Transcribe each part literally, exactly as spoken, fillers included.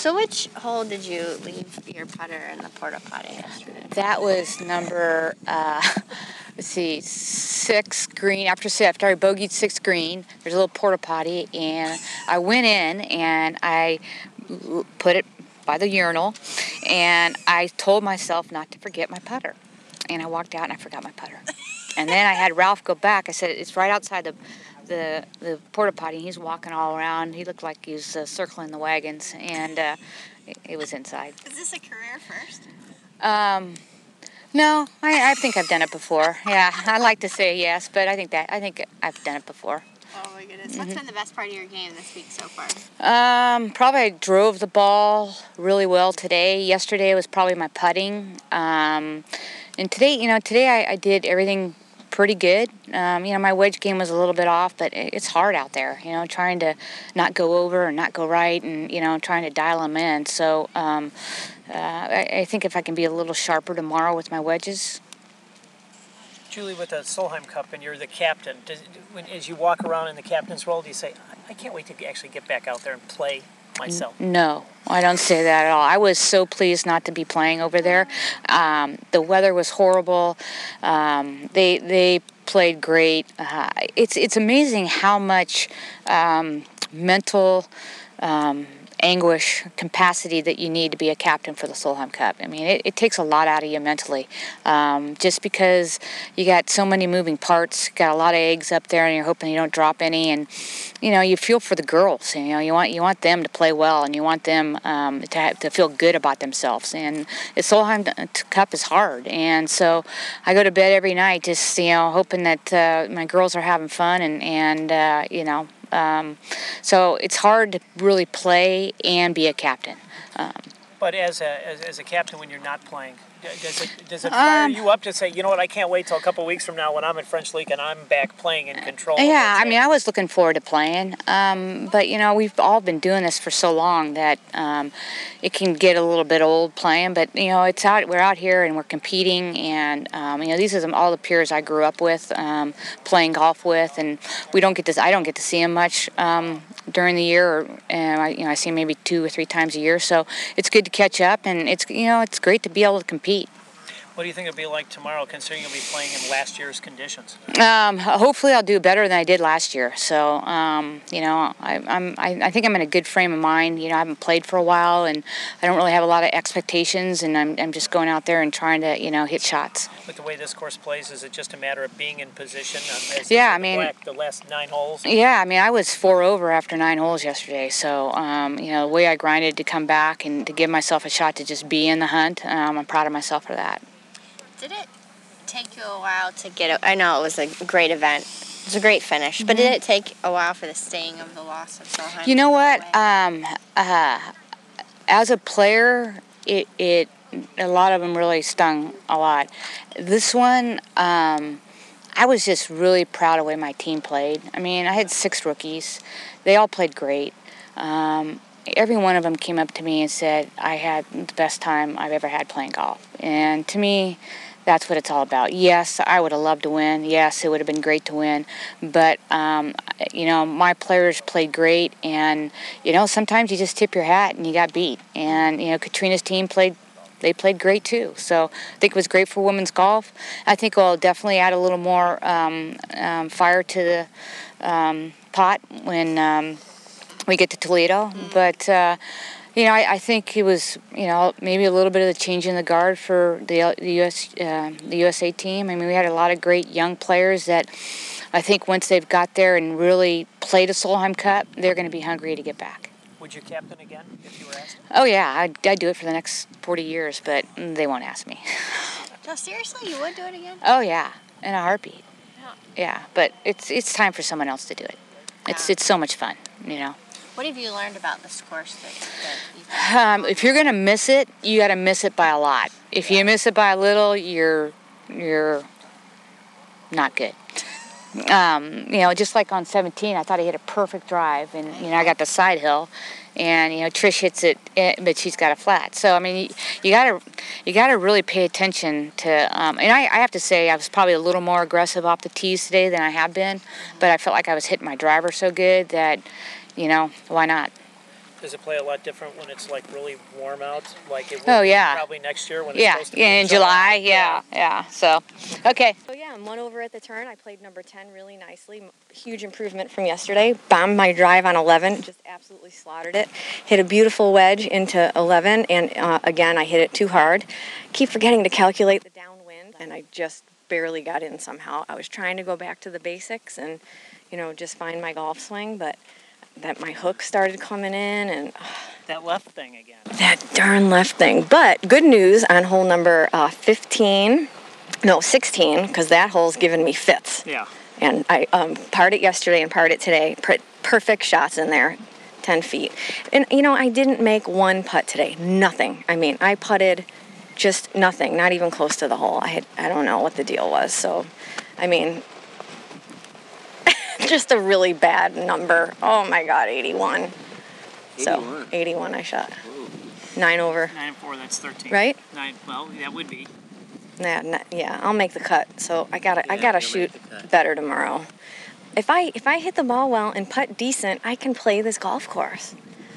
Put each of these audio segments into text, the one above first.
So which hole did you leave your putter in the porta potty yesterday? That was number, uh, let's see, six green. After after I bogeyed six green, there's a little porta potty, and I went in and I put it by the urinal, and I told myself not to forget my putter. And I walked out and I forgot my putter. And then I had Ralph go back. I said, it's right outside the the, the porta potty. He's walking all around. He looked like he was uh, circling the wagons, and uh, it, it was inside. Is this a career first? Um, no, I, I think I've done it before. Yeah, I like to say yes, but I think that I think I've done it before. Oh my goodness! What's mm-hmm. been the best part of your game this week so far? Um, probably I drove the ball really well today. Yesterday was probably my putting. Um, and today, you know, today I, I did everything pretty good. Um, you know, my wedge game was a little bit off, but it's hard out there, you know, trying to not go over and not go right, and, you know, trying to dial them in. So um, uh, I, I think if I can be a little sharper tomorrow with my wedges. Julie, with the Solheim Cup, and you're the captain, does, when, as you walk around in the captain's role, do you say, I can't wait to actually get back out there and play myself? No, I don't say that at all. I was so pleased not to be playing over there. Um, the weather was horrible. Um, they they played great. Uh, it's it's amazing how much um, mental um, anguish, capacity that you need to be a captain for the Solheim Cup. I mean, it, it takes a lot out of you mentally, um, just because you got so many moving parts, got a lot of eggs up there, and you're hoping you don't drop any. And you know, you feel for the girls. You know, you want you want them to play well, and you want them um, to have, to feel good about themselves. And the Solheim Cup is hard, and so I go to bed every night just you know hoping that uh, my girls are having fun, and and uh, you know. Um, so it's hard to really play and be a captain. Um, but as a as, as a captain, when you're not playing, does it does it fire um, you up to say, you know what, I can't wait till a couple of weeks from now when I'm in French League and I'm back playing in control? Yeah, I mean, I was looking forward to playing, um, but you know, we've all been doing this for so long that um, it can get a little bit old playing. But you know, it's out. We're out here and we're competing, and um, you know, these are all the peers I grew up with, um, playing golf with, and we don't get to. I don't get to see them much um, during the year, or, and I, you know, I see them maybe two or three times a year. So it's good to catch up, and it's you know, it's great to be able to compete. What do you think it'll be like tomorrow, considering you'll be playing in last year's conditions? Um, hopefully, I'll do better than I did last year. So, um, you know, I, I'm, I, I think I'm in a good frame of mind. You know, I haven't played for a while, and I don't really have a lot of expectations, and I'm, I'm just going out there and trying to, you know, hit shots. With the way this course plays, is it just a matter of being in position? Um, yeah, I mean, black, the last nine holes. Yeah, I mean, I was four over after nine holes yesterday. So, um, you know, the way I grinded to come back and to give myself a shot to just be in the hunt, um, I'm proud of myself for that. Did it take you a while to get it? I know it was a great event. It was a great finish. Mm-hmm. But did it take a while for the sting of the loss of Solheim? You know what? Um, uh, as a player, it, it a lot of them really stung a lot. This one, um, I was just really proud of the way my team played. I mean, I had six rookies. They all played great. Um, Every one of them came up to me and said, I had the best time I've ever had playing golf. And to me, that's what it's all about. Yes, I would have loved to win. Yes, it would have been great to win. But, um, you know, my players played great. And, you know, sometimes you just tip your hat and you got beat. And, you know, Katrina's team played They played great, too. So I think it was great for women's golf. I think it'll definitely add a little more um, um, fire to the um, pot when um, we get to Toledo. Mm. But, uh, you know, I, I think it was, you know, maybe a little bit of the change in the guard for the, the U S uh, the U S A team. I mean, we had a lot of great young players that I think once they've got there and really played a Solheim Cup, they're going to be hungry to get back. Would you captain again if you were asked? Oh, yeah. I'd, I'd do it for the next forty years, but they won't ask me. No, seriously? You would do it again? Oh, yeah. In a heartbeat. Yeah. Yeah, but it's it's time for someone else to do it. It's yeah. It's so much fun, you know. What have you learned about this course that, that you've um, if you're going to miss it, you got to miss it by a lot. If yeah. you miss it by a little, you're you're not good. Um, you know, just like on seventeen, I thought he hit a perfect drive, and you know, I got the side hill, and you know, Trish hits it, but she's got a flat. So I mean, you, you gotta, you gotta really pay attention to. Um, and I, I have to say, I was probably a little more aggressive off the tees today than I have been, but I felt like I was hitting my driver so good that, you know, why not? Does it play a lot different when it's like really warm out? Like it will Oh, yeah. probably next year when it's Yeah, supposed to be yeah, in July, yeah, yeah. So, okay. So yeah, I'm one over at the turn. I played number ten really nicely. Huge improvement from yesterday. Bombed my drive on eleven, just absolutely slaughtered it. Hit a beautiful wedge into eleven, and uh, again, I hit it too hard. Keep forgetting to calculate the downwind, and I just barely got in somehow. I was trying to go back to the basics and, you know, just find my golf swing, but that my hook started coming in, and uh, that left thing again. that darn left thing. But good news on hole number uh, fifteen, no, sixteen, because that hole's given me fits. Yeah. And I um, parred it yesterday and parred it today. Per- perfect shots in there, ten feet. And, you know, I didn't make one putt today. Nothing. I mean, I putted just nothing, not even close to the hole. I had, I don't know what the deal was. So, I mean, just a really bad number. Oh, my God, eighty-one. So, eighty-one. eighty-one I shot. Whoa. Nine over. Nine and four, that's thirteen. Right? Nine. Well, that would be. Yeah, n- yeah, I'll make the cut. So I gotta, I Yeah, gotta you'll shoot make the cut. better tomorrow. If I, if I hit the ball well and putt decent, I can play this golf course.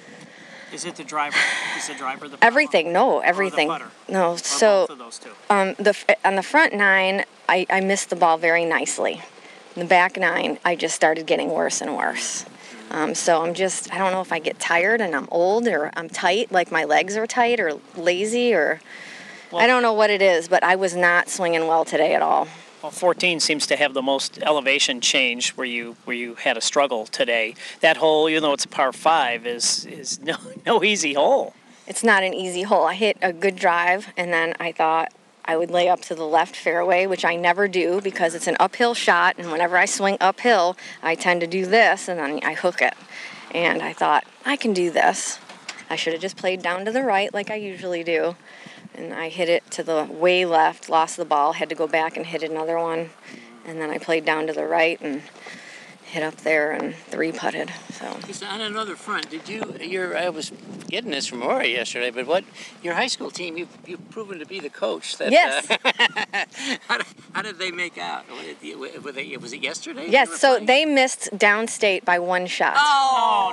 Is it the driver? Is the driver the problem? Everything, no, everything. putter? No, Or so both of those two. um, the f- on the front nine, I, I missed the ball very nicely. In the back nine, I just started getting worse and worse. Um, so I'm just, I don't know if I get tired and I'm old or I'm tight, like my legs are tight or lazy or Well- I don't know what it is, but I was not swinging well today at all. Well, fourteen seems to have the most elevation change where you where you had a struggle today. That hole, even though it's a par five, is is no no easy hole. It's not an easy hole. I hit a good drive, and then I thought I would lay up to the left fairway, which I never do because it's an uphill shot, and whenever I swing uphill, I tend to do this, and then I hook it. And I thought, I can do this. I should have just played down to the right like I usually do. And I hit it to the way left, lost the ball, had to go back and hit another one. And then I played down to the right and hit up there and three putted. So Just on another front, did you? You're. I was getting this from Ori yesterday, but what? Your high school team, you've you've proven to be the coach. That, Yes. Uh, how, did, how did they make out? What did you- were they, was it yesterday? you yes, were so playing? they missed downstate by one shot. Oh,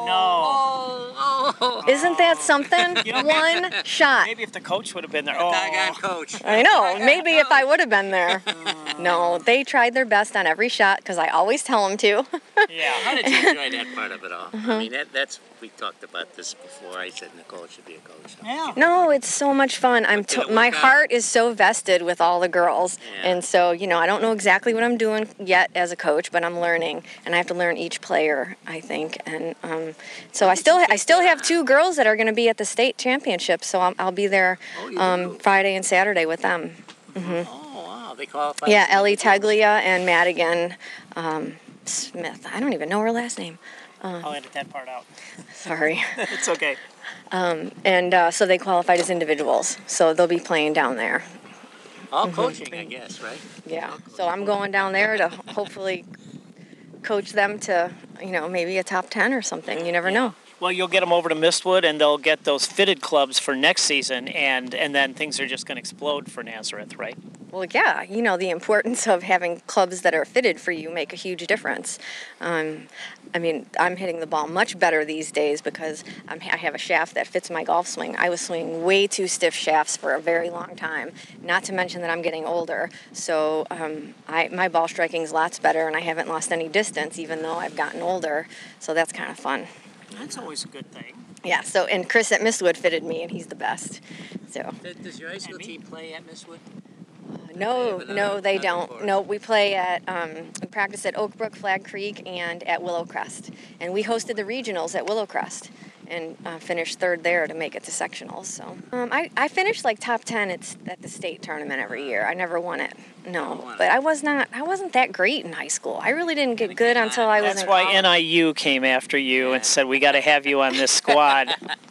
Oh, no! Oh, Isn't that something? You know, One shot. Maybe if the coach would have been there. oh. Oh, Doggone coach. I know. Maybe if I would have been there. No, they tried their best on every shot because I always tell them to. yeah. How did you enjoy that part of it all? Mm-hmm. I mean, that, that's we talked about this before. I said Nicole should be a coach. Yeah. No, it's so much fun. I'm Did to- it my work out? heart is so vested with all the girls, Yeah. and so you know I don't know exactly what I'm doing yet as a coach, but I'm learning, and I have to learn each player, I think, and um, so I still ha- I still have two girls that are going to be at the state championship, so I'll, I'll be there Oh, you um, do? Friday and Saturday with them. Oh, wow. They qualified. Yeah, for Ellie the girls. Taglia and Madigan um, Smith. I don't even know her last name. I'll edit that part out. Sorry. It's okay. And uh, so they qualified as individuals, so they'll be playing down there. All coaching, I guess, right? Yeah. So I'm going down there to hopefully coach them to, you know, maybe a top ten or something. You never know. Well, you'll get them over to Mistwood, and they'll get those fitted clubs for next season, and and then things are just going to explode for Nazareth, right? Well, yeah, you know, the importance of having clubs that are fitted for you make a huge difference. Um, I mean, I'm hitting the ball much better these days because I'm, I have a shaft that fits my golf swing. I was swinging way too stiff shafts for a very long time, not to mention that I'm getting older. So um, I, my ball striking's lots better, and I haven't lost any distance even though I've gotten older. So that's kind of fun. That's always a good thing. Yeah, so, and Chris at Mistwood fitted me, and he's the best. So. Does- Does your high school me? team play at Mistwood? No, have another- no, they another don't. course. No, we play at, um, we practice at Oak Brook, Flag Creek, and at Willowcrest. And we hosted the regionals at Willowcrest and uh, finished third there to make it to sectionals. So um, I, I finished like top ten at, at the state tournament every year. I never won it. No, won it. but I was not, I wasn't that great in high school. I really didn't get good until I was That's in why college. N I U came after you and said, we got to have you on this squad.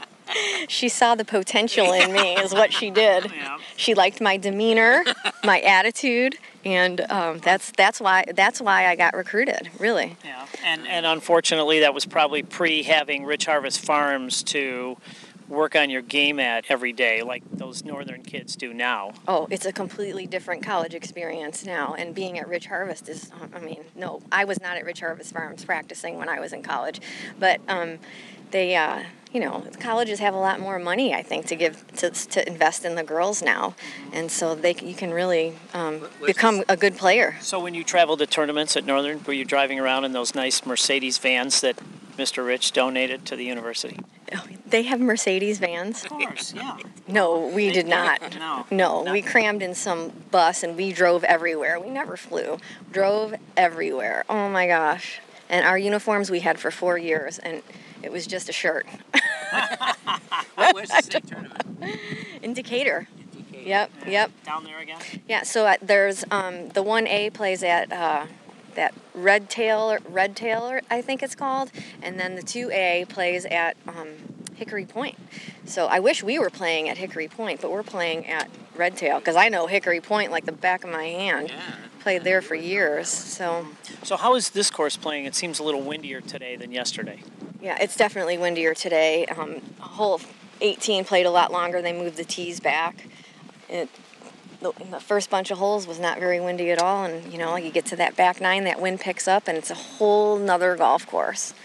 She saw the potential in me is what she did. Yeah. She liked my demeanor, my attitude, and um, that's that's why that's why I got recruited, really. Yeah, and and unfortunately, that was probably pre having Rich Harvest Farms to work on your game at every day, like those northern kids do now. Oh, it's a completely different college experience now, and being at Rich Harvest is, I mean, no, I was not at Rich Harvest Farms practicing when I was in college, but um, they, uh, you know, colleges have a lot more money, I think, to give to, to invest in the girls now, and so they you can really um, become a good player. So when you traveled to tournaments at Northern, were you driving around in those nice Mercedes vans that Mister Rich donated to the university? Oh, they have Mercedes vans. Of course, yeah. No, we did not. No. No, Not- we crammed in some bus and we drove everywhere. We never flew. Drove everywhere. Oh my gosh. And our uniforms we had for four years, and it was just a shirt. Where, where's the state tournament? In Decatur. In Decatur. Yep, yep. Down there again? Yeah, so uh, there's um, the one A plays at uh, that Red Tail, Red Tail, I think it's called, and then the two A plays at um, Hickory Point. So I wish we were playing at Hickory Point, but we're playing at Red Tail because I know Hickory Point like the back of my hand. Yeah. Played there for years, so So how is this course playing? It seems a little windier today than yesterday. yeah, it's definitely windier today. Um, hole eighteen played a lot longer. They moved the tees back. It, the, the first bunch of holes was not very windy at all, and you know, you get to that back nine, that wind picks up, and it's a whole nother golf course.